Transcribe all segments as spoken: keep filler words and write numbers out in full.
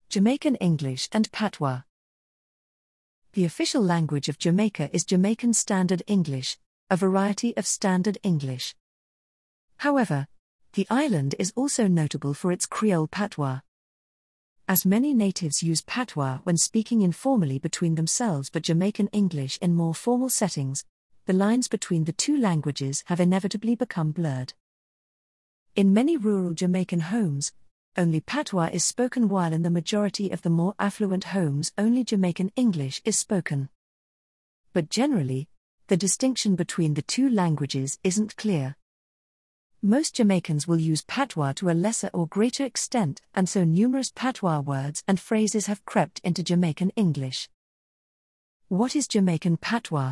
Jamaican English and Patois. The official language of Jamaica is Jamaican Standard English, a variety of Standard English. However, the island is also notable for its Creole patois. As many natives use patois when speaking informally between themselves but Jamaican English in more formal settings, the lines between the two languages have inevitably become blurred. In many rural Jamaican homes, only patois is spoken, while in the majority of the more affluent homes only Jamaican English is spoken. But generally, the distinction between the two languages isn't clear. Most Jamaicans will use patois to a lesser or greater extent, and so numerous patois words and phrases have crept into Jamaican English. What is Jamaican patois?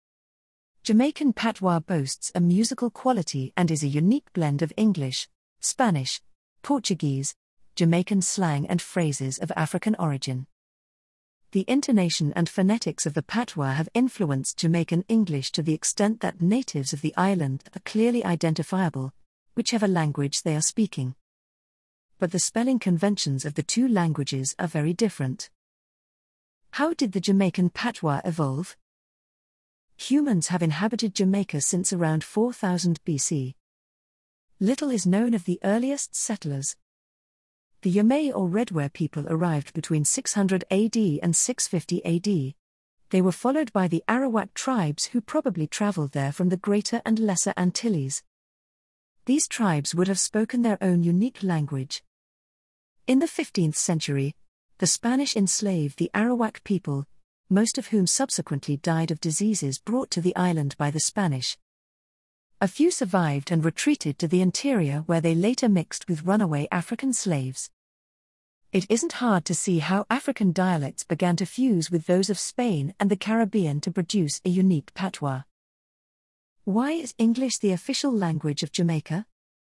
Jamaican patois boasts a musical quality and is a unique blend of English, Spanish, Portuguese, Jamaican slang and phrases of African origin. The intonation and phonetics of the patois have influenced Jamaican English to the extent that natives of the island are clearly identifiable, whichever language they are speaking. But the spelling conventions of the two languages are very different. How did the Jamaican patois evolve? Humans have inhabited Jamaica since around four thousand B C. Little is known of the earliest settlers. The Yamay or Redware people arrived between six hundred A D and six fifty A D. They were followed by the Arawak tribes, who probably traveled there from the Greater and Lesser Antilles. These tribes would have spoken their own unique language. In the fifteenth century, the Spanish enslaved the Arawak people, most of whom subsequently died of diseases brought to the island by the Spanish. A few survived and retreated to the interior, where they later mixed with runaway African slaves. It isn't hard to see how African dialects began to fuse with those of Spain and the Caribbean to produce a unique patois. Why is English the official language of Jamaica?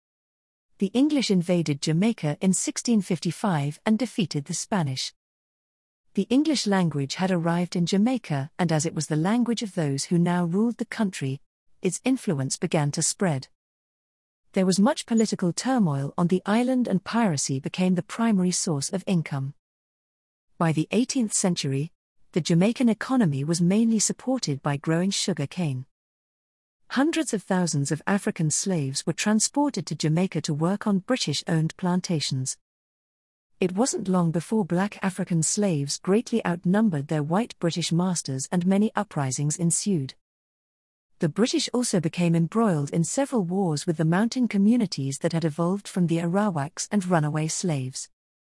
The English invaded Jamaica in sixteen fifty-five and defeated the Spanish. The English language had arrived in Jamaica, and as it was the language of those who now ruled the country, its influence began to spread. There was much political turmoil on the island, and piracy became the primary source of income. By the eighteenth century, the Jamaican economy was mainly supported by growing sugar cane. Hundreds of thousands of African slaves were transported to Jamaica to work on British-owned plantations. It wasn't long before black African slaves greatly outnumbered their white British masters, and many uprisings ensued. The British also became embroiled in several wars with the mountain communities that had evolved from the Arawaks and runaway slaves.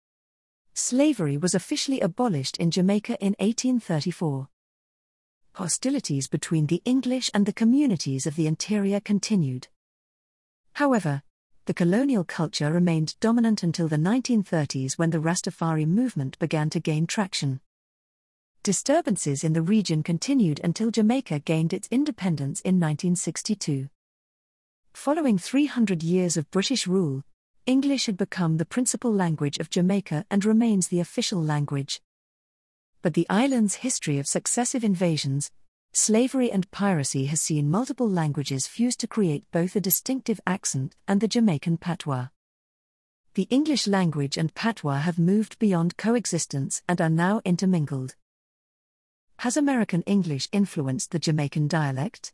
Slavery was officially abolished in Jamaica in eighteen thirty-four. Hostilities between the English and the communities of the interior continued. However, the colonial culture remained dominant until the nineteen thirties, when the Rastafari movement began to gain traction. Disturbances in the region continued until Jamaica gained its independence in nineteen sixty-two. Following three hundred years of British rule, English had become the principal language of Jamaica and remains the official language. But the island's history of successive invasions, slavery and piracy has seen multiple languages fused to create both a distinctive accent and the Jamaican patois. The English language and patois have moved beyond coexistence and are now intermingled. Has American English influenced the Jamaican dialect?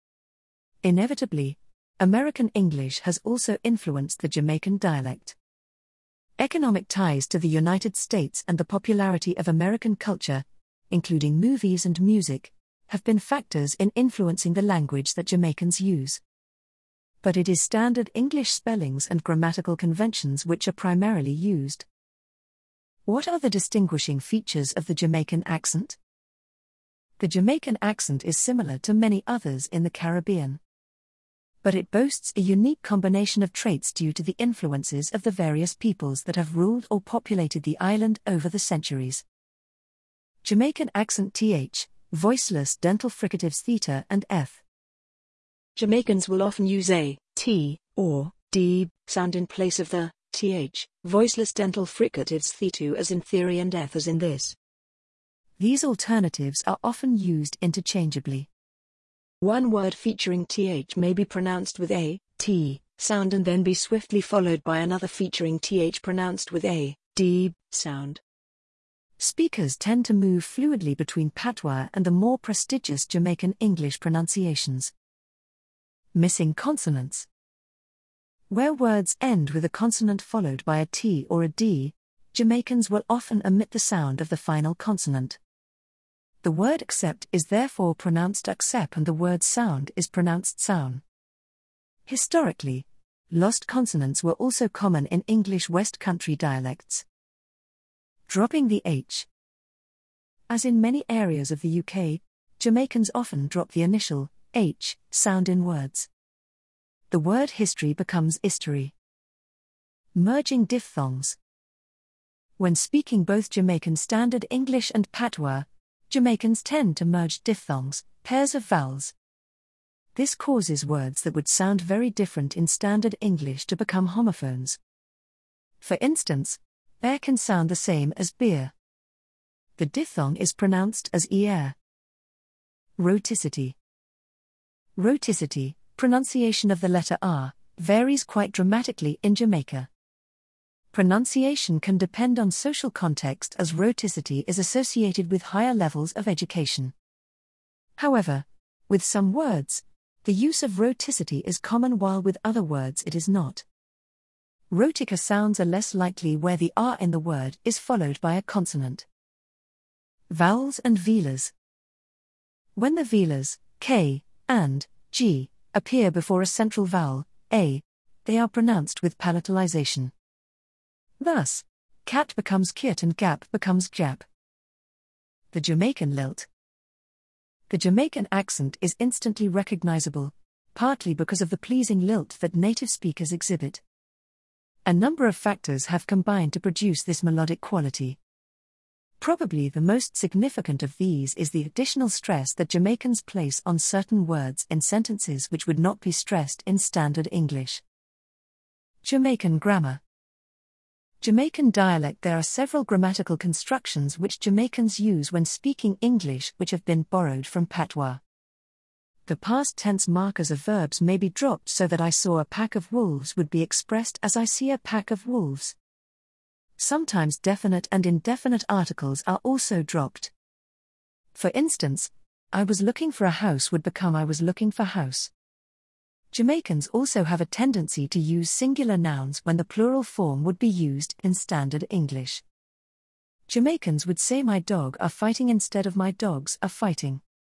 Inevitably, American English has also influenced the Jamaican dialect. Economic ties to the United States and the popularity of American culture, including movies and music, have been factors in influencing the language that Jamaicans use. But it is standard English spellings and grammatical conventions which are primarily used. What are the distinguishing features of the Jamaican accent? The Jamaican accent is similar to many others in the Caribbean. But it boasts a unique combination of traits due to the influences of the various peoples that have ruled or populated the island over the centuries. Jamaican accent th, voiceless dental fricatives theta and f. Jamaicans will often use a, t, or d sound in place of the th, voiceless dental fricatives theta as in theory and f as in this. These alternatives are often used interchangeably. One word featuring th may be pronounced with a, t, sound and then be swiftly followed by another featuring th pronounced with a, d, sound. Speakers tend to move fluidly between patois and the more prestigious Jamaican English pronunciations. Missing consonants. Where words end with a consonant followed by a T or a D, Jamaicans will often omit the sound of the final consonant. The word accept is therefore pronounced accept and the word sound is pronounced sound. Historically, lost consonants were also common in English West Country dialects. Dropping the H. As in many areas of the U K, Jamaicans often drop the initial H sound in words. The word history becomes history. Merging diphthongs. When speaking both Jamaican Standard English and patois, Jamaicans tend to merge diphthongs, pairs of vowels. This causes words that would sound very different in Standard English to become homophones. For instance, bear can sound the same as beer. The diphthong is pronounced as ear. Rhoticity. Rhoticity, pronunciation of the letter R, varies quite dramatically in Jamaica. Pronunciation can depend on social context as rhoticity is associated with higher levels of education. However, with some words, the use of rhoticity is common while with other words it is not. Rhotica sounds are less likely where the R in the word is followed by a consonant. Vowels and velars. When the velars, K, and G, appear before a central vowel, A, they are pronounced with palatalization. Thus, cat becomes kit and gap becomes jap. The Jamaican lilt. The Jamaican accent is instantly recognizable, partly because of the pleasing lilt that native speakers exhibit. A number of factors have combined to produce this melodic quality. Probably the most significant of these is the additional stress that Jamaicans place on certain words in sentences which would not be stressed in Standard English. Jamaican grammar. Jamaican dialect. There are several grammatical constructions which Jamaicans use when speaking English which have been borrowed from patois. The past tense markers of verbs may be dropped so that I saw a pack of wolves would be expressed as I see a pack of wolves. Sometimes definite and indefinite articles are also dropped. For instance, I was looking for a house would become I was looking for house. Jamaicans also have a tendency to use singular nouns when the plural form would be used in Standard English. Jamaicans would say my dog are fighting instead of my dogs are fighting.